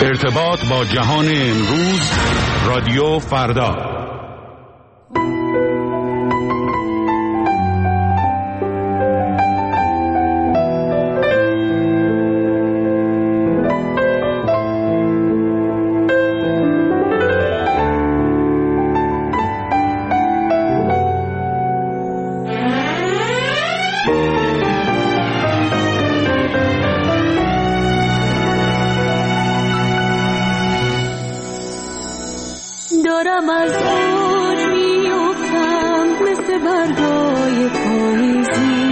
ارتباط با جهان امروز، رادیو فردا. دارم از اوج میافتم مثل برگای پاییزی،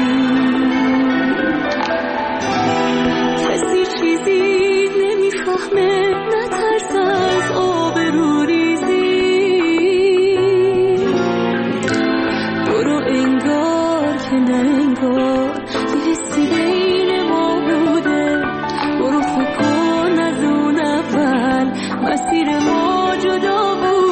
کسی چیزی نمیفهمه، نترس از آبرو ریزی. برو انگار که نه انگار یه حسی بین ما بوده، برو فکر کن از اون اول مسیر ما جدا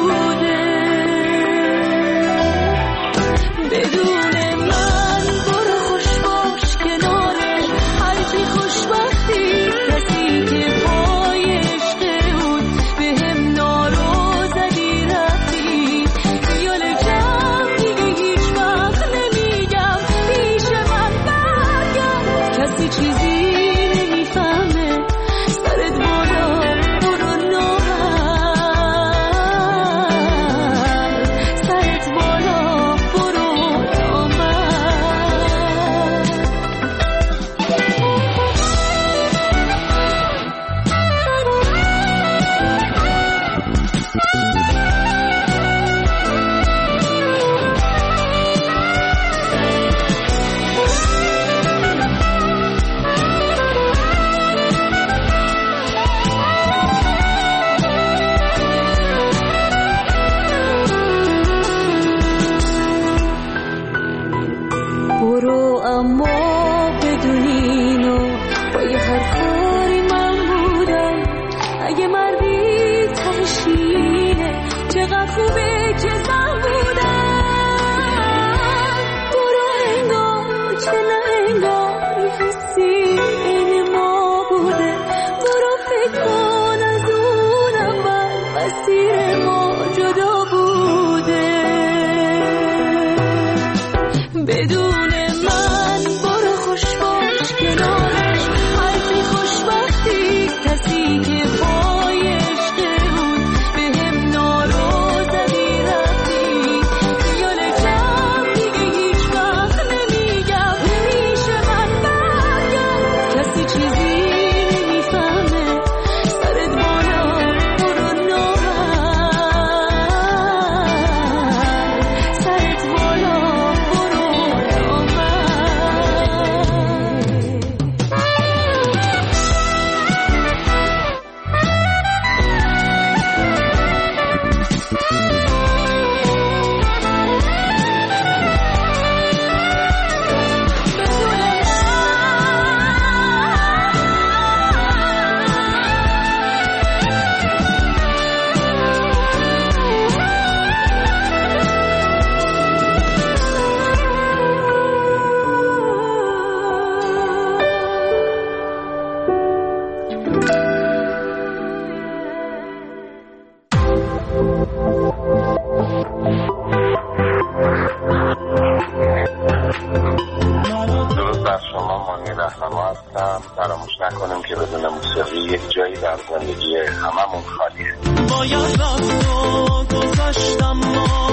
فراموش نکنیم که بدون موسیقی یک جایی در زندگی هممون خالیه. باید رفت و گذاشتم ما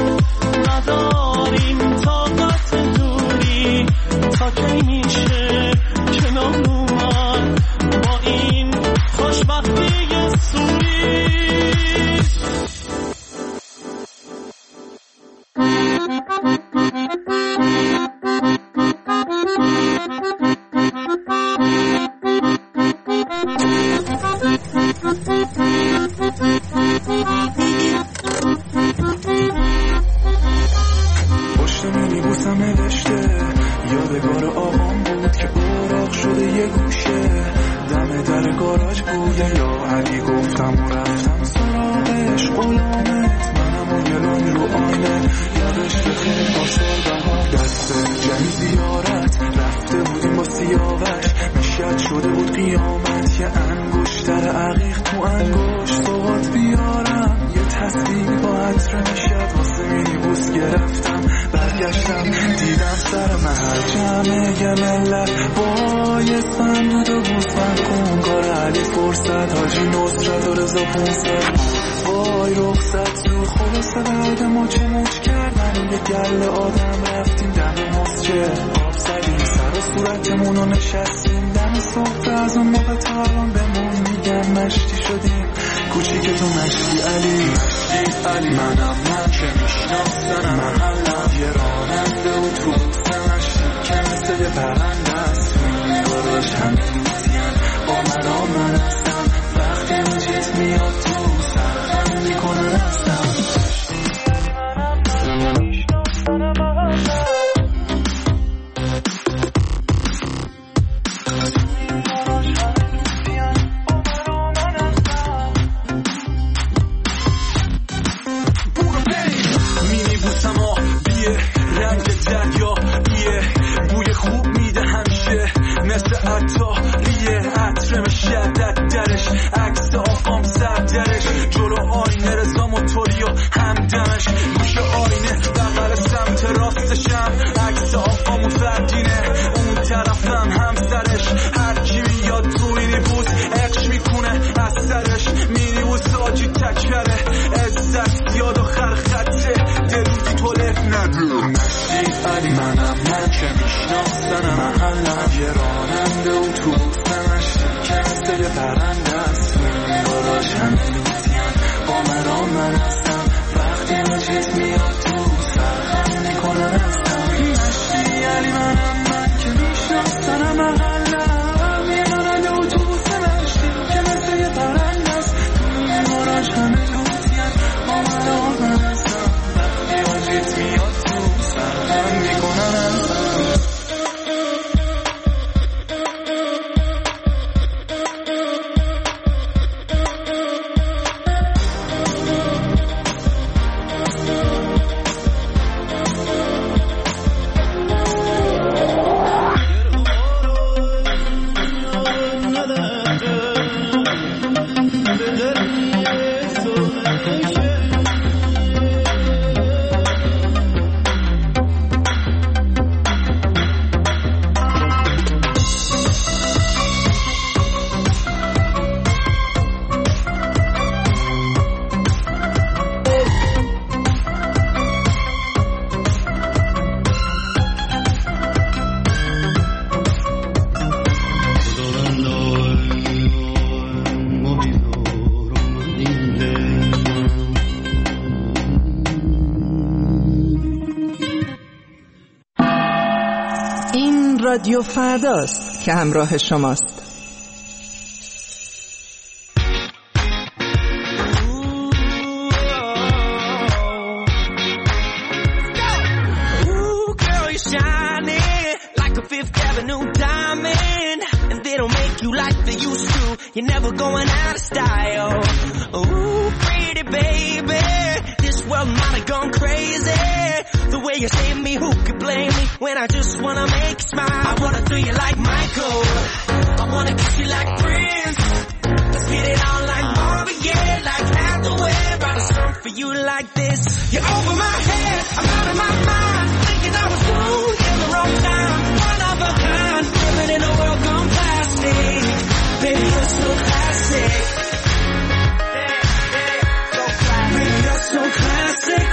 نداریم طاقت دوری، تا کی میشه کنار اومد با این خوشبختی سوری. زیارت رفته بودیم با سیاوش میشد شده بود قیامت، یه انگشت دفتر عقیق تو انگشت سواد بیارم، یه تصویر با عطر نشد واسه مینیبوس گرفتم، برگشتم دیدم سر محل جمعه یه ملت وای صندوق و بوسفند کن کار علی فرصت حاجی نصرت و رضا 500 وای رخصت تو خلاصه بعد مچ کردن یه گل آدم رفتیم دم مسجد آب زدیم سر و صورتمون و نشستیم دم صبح از اون موقع تا الان بمون میگن مشتی شدیم کوچیک تو مشتی علی منم من که میشناسنم محلم یه راننده اتوبوس مشتی که مثل یه پرنده است این گاراژ همه لوتین با من هستم وقتی موجیت میاد تو سرخم میکنن هستم رادیو فرداست که همراه شماست. You're never going out of style. Ooh, pretty baby, this world might have gone crazy. The way you save me, who could blame me when I just wanna make you smile? I wanna do you like Michael, I wanna kiss you like Prince. Let's get it on like Marvin, yeah, like Hathaway. Write a song for you like this. You're over my head, I'm out of my mind, thinking I was cool in the wrong time. One of a kind, living in a world gone plastic. Baby, you're so classic. Baby, you're so classic.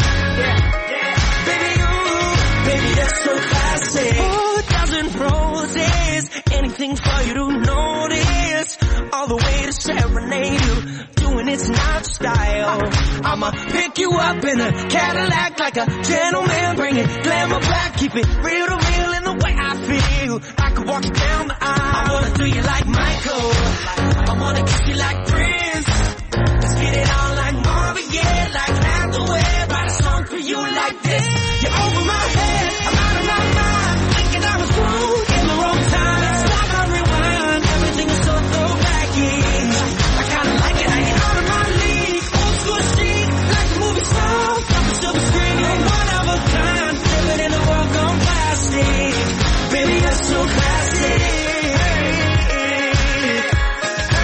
Baby, that's so classic. 4,000 roses, anything for you to notice. All the way to serenade you, doing it's not style. I'ma pick you up in a Cadillac like a gentleman, bring it glamour back, keep it real to real in the way I feel. I could walk you down the aisle. I wanna do you like Michael, I wanna kiss you like Prince. Let's get it on like Marvin, yeah, like Hathaway. Write a song for you like this. You're over my head, I'm out of my mind, thinking I was cool in the wrong time. Stop and rewind, everything is so throwbacky. I kinda like it, I ain't out of my league. Old school chic, like a movie star, off the silver screen. You're one of a kind, living in a world gone plastic. Baby, you're so classic.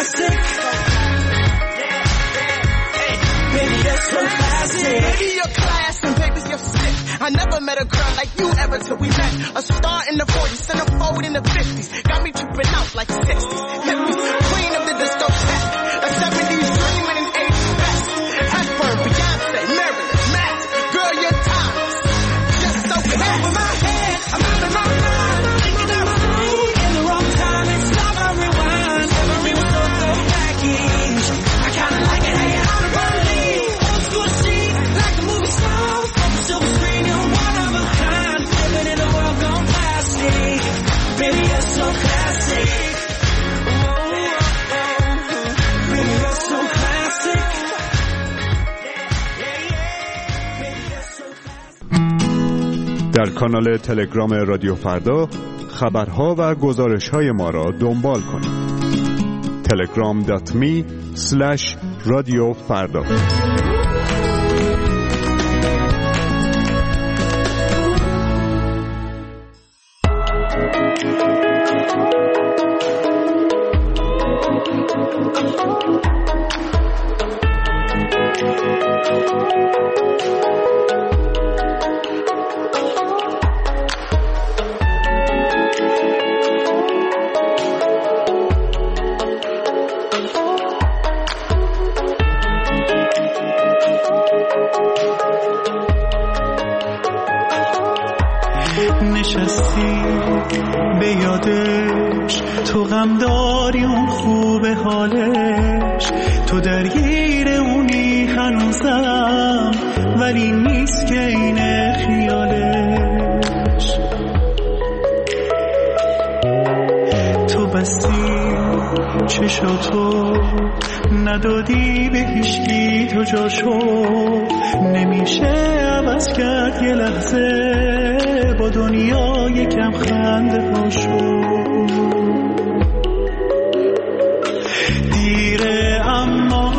classic. Baby, you're so classic. Baby, you're class and baby, you're sick. I never met a girl like you ever till we met. A star in the 40s, centerfold in the 50s. Got me tripping out like 60s. Hippies, queen of the disco set. A 70s dream and an 80s best. Hepburn, Beyonce, Marilyn, Matt. Girl, your time's just so bad. Over my head, I'm out of my mind. Thinking I'm through in the wrong time. It's not my rewind. Every was so packaged. I kinda like it how you out of my league. Old school chic, like the movie stars. Silver screen, you're one of a kind. Living in a world gone plastic. Baby, you're so classic. Baby, you're so classic. Baby, you're so classic. در کانال تلگرام رادیو فردا خبرها و گزارش‌های ما را دنبال کنید. telegram.me/رادیوفردا. نشستی به یادش، تو غم داری اون خوب حالش، تو درگیر اونی هنوزم ولی نیست که این خیالش. تو بستی چشاتو ندادی به هیچکی تو جاشو، نمیشه عوض کرد یه لحظه با دنیا یکم خنده هاشو. دیره اما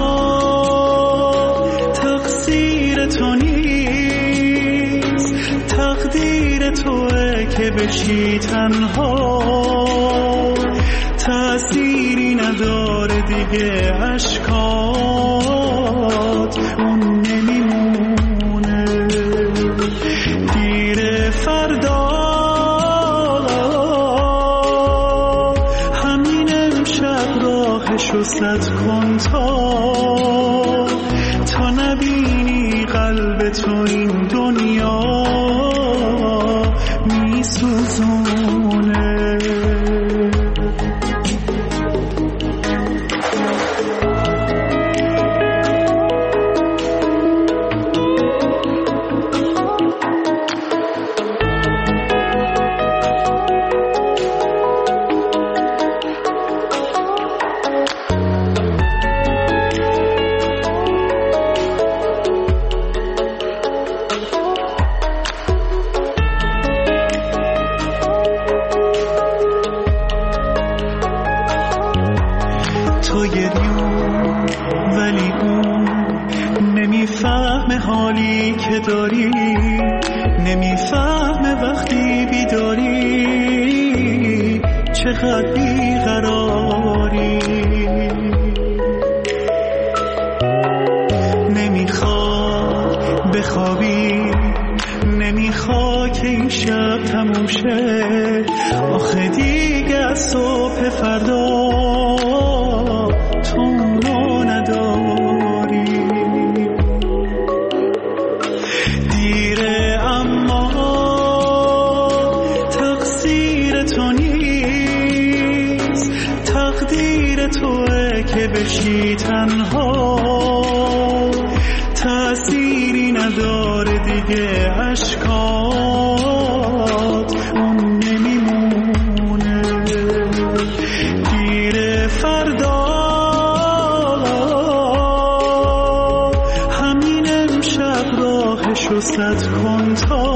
تقصیر تو نیست، تقدیر توه که بشی تنها، تأثیری نداره دیگه عشقات اون نمیمونه. دیر فردا همین امشب راهشو سد کن تا نبینی قلب تو این دنیا میسوزونه. تو گریون ولی اون نمیفهمه حالی که داری، نمیفهمه وقتی بیداری چقدر بیقراری. نمیخواد بخوابی، نمیخواد که این شب تموم شه، آخه دیگه از صبح فردا تو اونو نداری. دیره اما تقصیر تو نیست، تقدیر توه که بشی تنها، تأثیری نداره دیگه عشقات اون نمیمونه. دیره فردا همین امشب راهشو سد کن تا